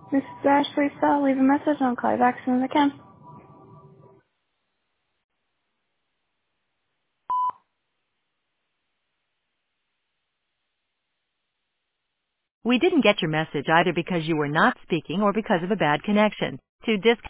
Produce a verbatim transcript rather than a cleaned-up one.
This is Ashley Sell. Leave a message and I'll call you back as soon as I can. We didn't get your message either because you were not speaking or because of a bad connection. To disconnect